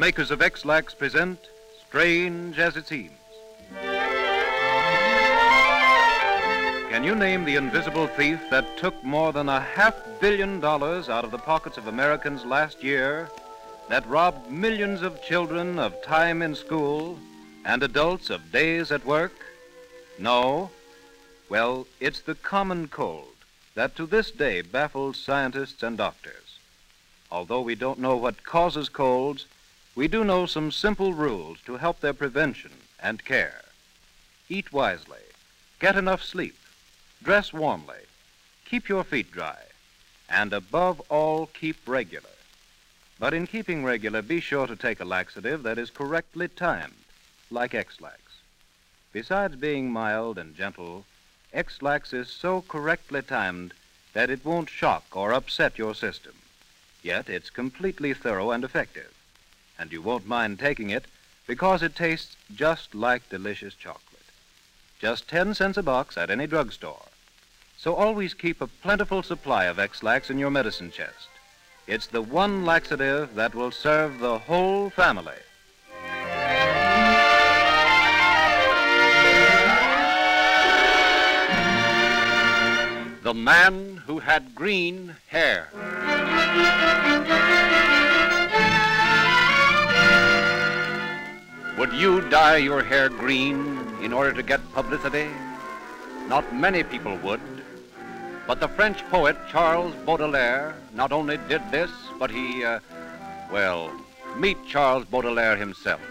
makers of X-Lax present Strange as It Seems. Can you name the invisible thief that took more than $500 million out of the pockets of Americans last year, that robbed millions of children of time in school and adults of days at work? No? Well, it's the common cold that to this day baffles scientists and doctors. Although we don't know what causes colds, we do know some simple rules to help their prevention and care. Eat wisely, get enough sleep, dress warmly, keep your feet dry, and above all, keep regular. But in keeping regular, be sure to take a laxative that is correctly timed, like X-Lax. Besides being mild and gentle, X-Lax is so correctly timed that it won't shock or upset your system. Yet it's completely thorough and effective. And you won't mind taking it because it tastes just like delicious chocolate. Just 10 cents a box at any drugstore. So always keep a plentiful supply of X-Lax in your medicine chest. It's the one laxative that will serve the whole family. The Man Who Had Green Hair. Would you dye your hair green in order to get publicity? Not many people would. But the French poet Charles Baudelaire not only did this, but he, meet Charles Baudelaire himself.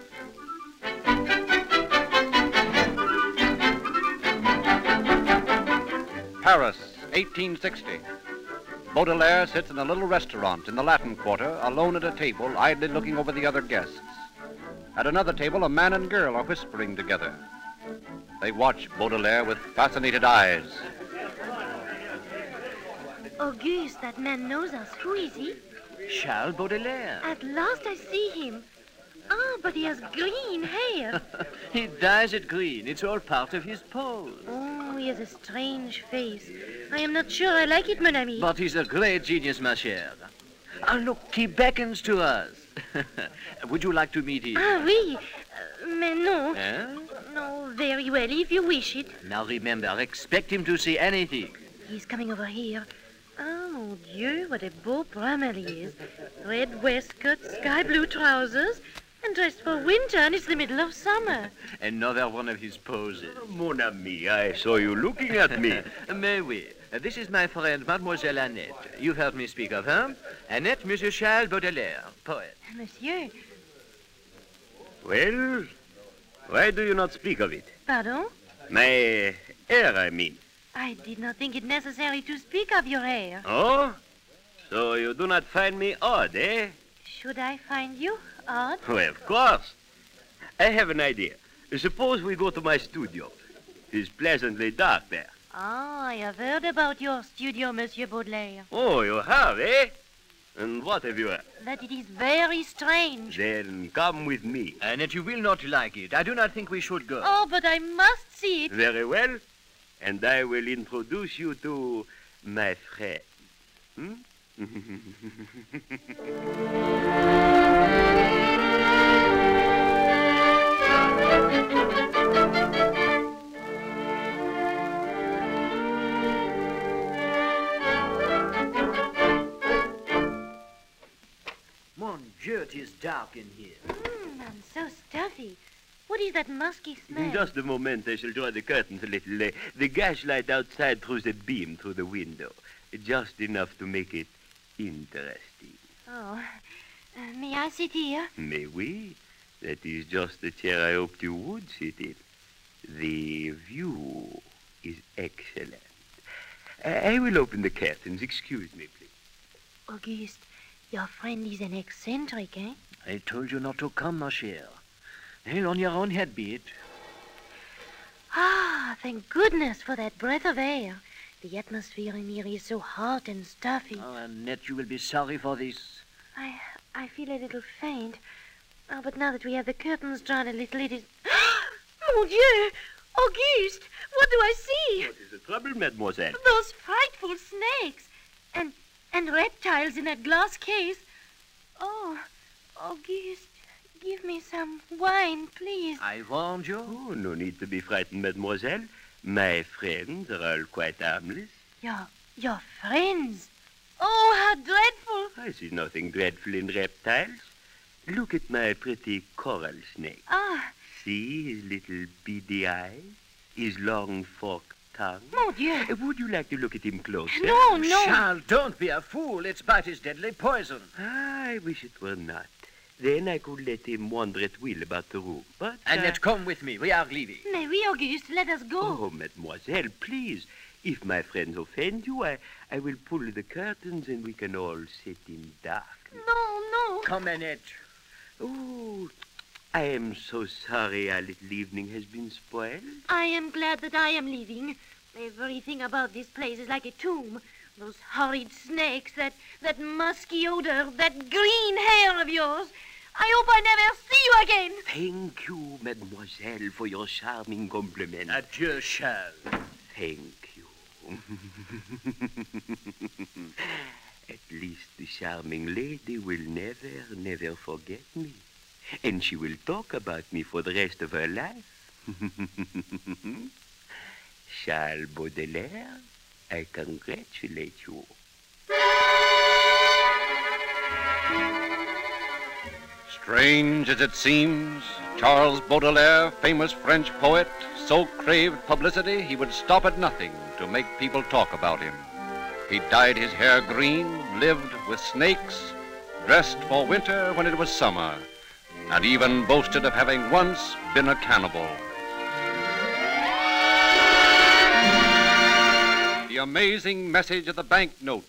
Paris, 1860. Baudelaire sits in a little restaurant in the Latin Quarter, alone at a table, idly looking over the other guests. At another table, a man and girl are whispering together. They watch Baudelaire with fascinated eyes. Auguste, that man knows us. Who is he? Charles Baudelaire. At last I see him. Ah, but he has green hair. He dyes it green. It's all part of his pose. Oh, he has a strange face. I am not sure I like it, mon ami. But he's a great genius, ma chère. Ah, look, he beckons to us. Would you like to meet him? Ah, oui. Mais non. Eh? No, very well, if you wish it. Now remember, expect him to see anything. He's coming over here. Oh, mon Dieu, what a beau Brummel he is. Red waistcoat, sky blue trousers, and dressed for winter, and it's the middle of summer. Another one of his poses. Mon ami, I saw you looking at me. Mais oui. This is my friend, Mademoiselle Annette. You've heard me speak of her. Annette, Monsieur Charles Baudelaire, poet. Monsieur. Well, why do you not speak of it? Pardon? My hair, I mean. I did not think it necessary to speak of your hair. Oh? So you do not find me odd, eh? Should I find you odd? Well, of course. I have an idea. Suppose we go to my studio. It's pleasantly dark there. Ah, I have heard about your studio, Monsieur Baudelaire. Oh, you have, eh? And what have you heard? That it is very strange. Then come with me. Annette, you will not like it. I do not think we should go. Oh, but I must see it. Very well. And I will introduce you to my friend. Hmm? Mon Dieu, it is dark in here. I'm so stuffy. What is that musky smell? In just a moment, I shall draw the curtains a little. The gaslight outside throws a beam through the window. Just enough to make it interesting. Oh, may I sit here? Mais oui. That is just the chair I hoped you would sit in. The view is excellent. I will open the curtains. Excuse me, please. Auguste, your friend is an eccentric, eh? I told you not to come, ma chère. Well, on your own head be it. Ah, thank goodness for that breath of air. The atmosphere in here is so hot and stuffy. Oh, Annette, you will be sorry for this. I feel a little faint. Oh, but now that we have the curtains drawn a little, it is... Mon Dieu! Auguste, what do I see? What is the trouble, mademoiselle? Those frightful snakes. And reptiles in that glass case. Oh, Auguste, give me some wine, please. I warned you. Oh, no need to be frightened, mademoiselle. My friends are all quite harmless. Your friends? Oh, how dreadful. I see nothing dreadful in reptiles. Look at my pretty coral snake. Ah, See his little beady eyes, his long forked tongue. mon Dieu. Would you like to look at him closer? No. Charles, don't be a fool. Its bite is deadly poison. I wish it were not. Then I could let him wander at will about the room. But Annette, come with me. We are leaving. Mais oui, Auguste, let us go. Oh, mademoiselle, please. If my friends offend you, I will pull the curtains and we can all sit in darkness. No. Come, Annette. Oh, I am so sorry our little evening has been spoiled. I am glad that I am leaving. Everything about this place is like a tomb. Those horrid snakes, that musky odor, that green hair of yours. I hope I never see you again. Thank you, mademoiselle, for your charming compliment. Adieu, Charles. Thank you. At least the charming lady will never forget me. And she will talk about me for the rest of her life. Charles Baudelaire, I congratulate you. Strange as it seems, Charles Baudelaire, famous French poet, so craved publicity he would stop at nothing to make people talk about him. He dyed his hair green, lived with snakes, dressed for winter when it was summer, and even boasted of having once been a cannibal. The amazing message of the banknote.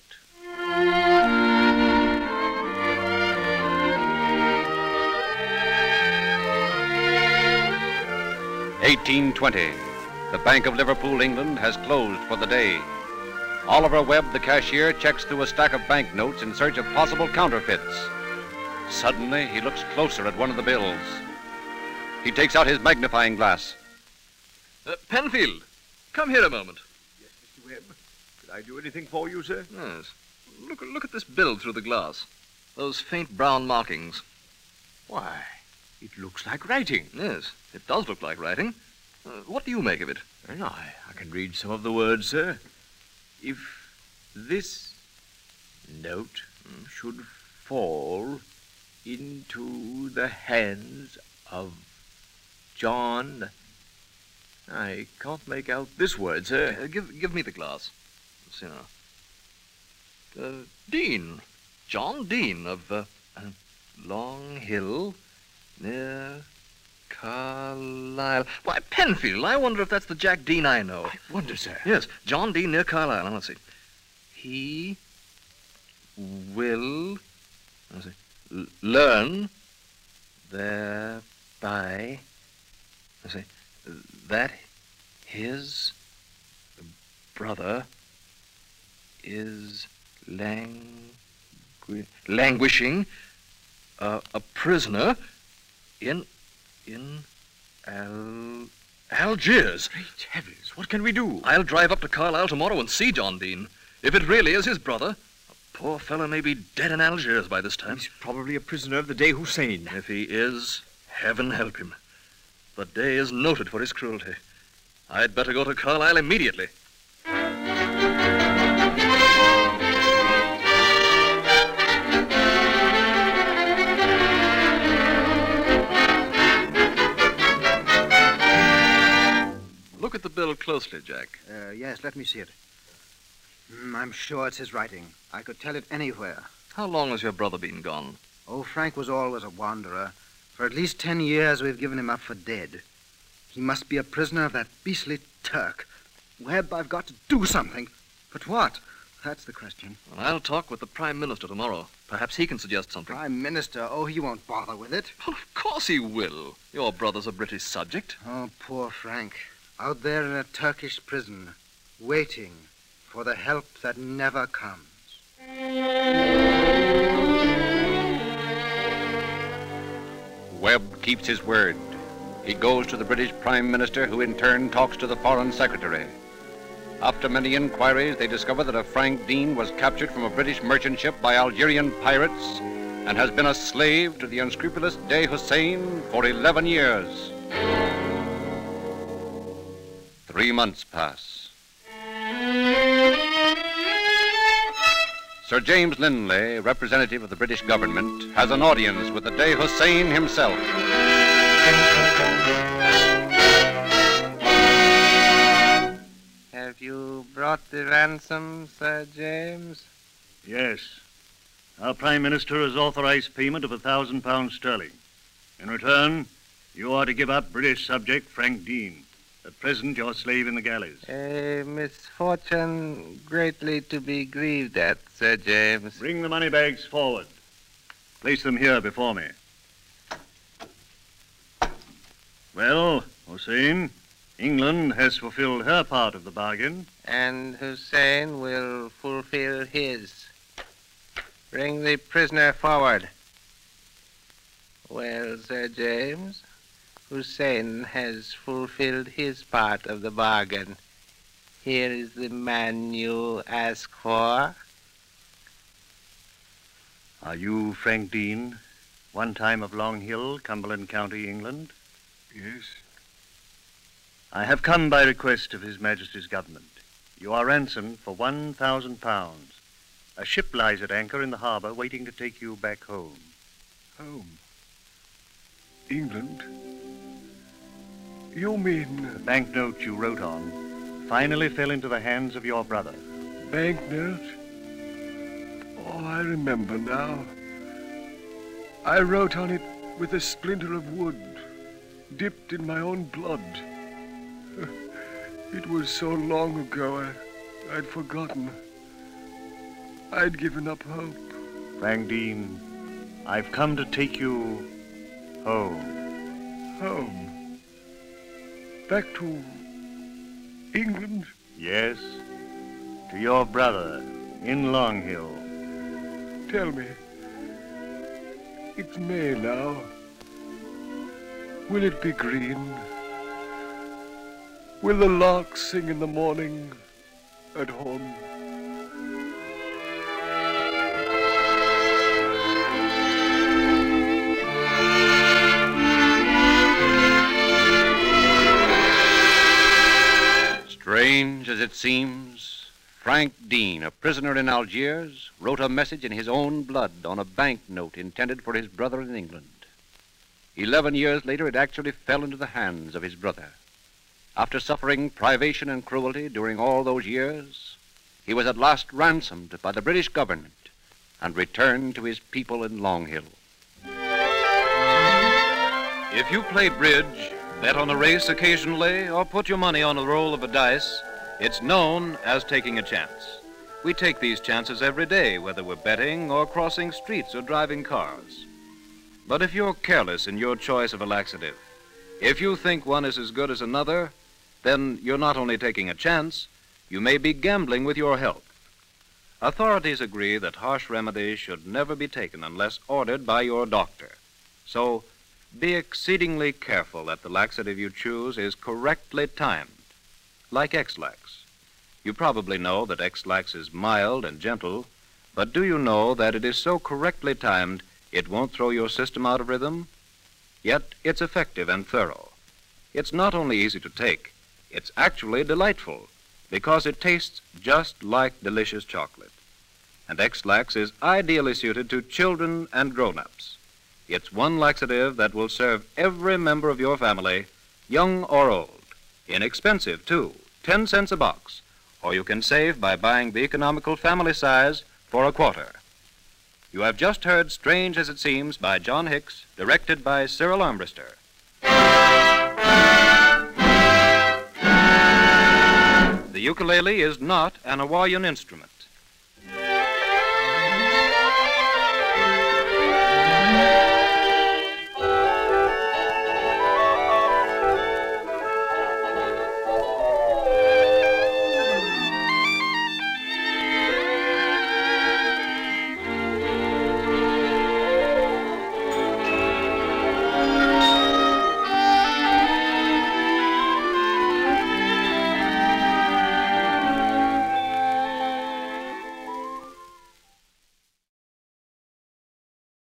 $18.20. The Bank of Liverpool, England, has closed for the day. Oliver Webb, the cashier, checks through a stack of banknotes in search of possible counterfeits. Suddenly, he looks closer at one of the bills. He takes out his magnifying glass. Penfield, come here a moment. Yes, Mr. Webb. Could I do anything for you, sir? Yes. Look at this bill through the glass. Those faint brown markings. Why, it looks like writing. Yes, it does look like writing. What do you make of it? Well, I can read some of the words, sir. If this note should fall into the hands of John... I can't make out this word, sir. Give me the glass. Let's see now. Dean. John Dean of Long Hill near Carlisle. Why, Penfield, I wonder if that's the Jack Dean I know. I wonder, sir. Yes, John Dean near Carlisle. Now, let's see. He will learn thereby, let's see, that his brother is languishing a prisoner in Algiers. Great heavens, what can we do? I'll drive up to Carlisle tomorrow and see John Dean. If it really is his brother, the poor fellow may be dead in Algiers by this time. He's probably a prisoner of the Dey Hussein. If he is, heaven help him. The Dey is noted for his cruelty. I'd better go to Carlisle immediately. Look at the bill closely, Jack. Yes, let me see it. I'm sure it's his writing. I could tell it anywhere. How long has your brother been gone? Oh, Frank was always a wanderer. For at least 10 years, we've given him up for dead. He must be a prisoner of that beastly Turk. Webb, I've got to do something. But what? That's the question. Well, I'll talk with the Prime Minister tomorrow. Perhaps he can suggest something. Prime Minister? Oh, he won't bother with it. Well, of course he will. Your brother's a British subject. Oh, poor Frank. Out there in a Turkish prison, waiting for the help that never comes. Webb keeps his word. He goes to the British Prime Minister, who in turn talks to the Foreign Secretary. After many inquiries, they discover that a Frank Dean was captured from a British merchant ship by Algerian pirates and has been a slave to the unscrupulous Dey Hussein for 11 years. 3 months pass. Sir James Linley, representative of the British government, has an audience with the Dey Hussein himself. Have you brought the ransom, Sir James? Yes. Our Prime Minister has authorized payment of £1,000 sterling. In return, you are to give up British subject Frank Dean, at present your slave in the galleys. A misfortune greatly to be grieved at, Sir James. Bring the money bags forward. Place them here before me. Well, Hussein, England has fulfilled her part of the bargain. And Hussein will fulfill his. Bring the prisoner forward. Well, Sir James, Hussein has fulfilled his part of the bargain. Here is the man you ask for. Are you Frank Dean, one time of Long Hill, Cumberland County, England? Yes. I have come by request of His Majesty's government. You are ransomed for £1,000. A ship lies at anchor in the harbor waiting to take you back home. Home? England? You mean... The banknote you wrote on finally fell into the hands of your brother. Banknote? Oh, I remember now. I wrote on it with a splinter of wood, dipped in my own blood. It was so long ago, I'd forgotten. I'd given up hope. Frank Dean, I've come to take you home. Home? Back to England? Yes, to your brother in Long Hill. Tell me, it's May now. Will it be green? Will the larks sing in the morning at home? Strange as it seems, Frank Dean, a prisoner in Algiers, wrote a message in his own blood on a banknote intended for his brother in England. 11 years later, it actually fell into the hands of his brother. After suffering privation and cruelty during all those years, he was at last ransomed by the British government and returned to his people in Long Hill. If you play bridge, bet on a race occasionally, or put your money on a roll of a dice, it's known as taking a chance. We take these chances every day, whether we're betting or crossing streets or driving cars. But if you're careless in your choice of a laxative, if you think one is as good as another, then you're not only taking a chance, you may be gambling with your health. Authorities agree that harsh remedies should never be taken unless ordered by your doctor. So be exceedingly careful that the laxative you choose is correctly timed, like X-Lax. You probably know that X-Lax is mild and gentle, but do you know that it is so correctly timed it won't throw your system out of rhythm? Yet it's effective and thorough. It's not only easy to take, it's actually delightful because it tastes just like delicious chocolate. And X-Lax is ideally suited to children and grown-ups. It's one laxative that will serve every member of your family, young or old. Inexpensive, too, 10 cents a box. Or you can save by buying the economical family size for a quarter. You have just heard Strange as It Seems by John Hicks, directed by Cyril Armbruster. The ukulele is not an Hawaiian instrument.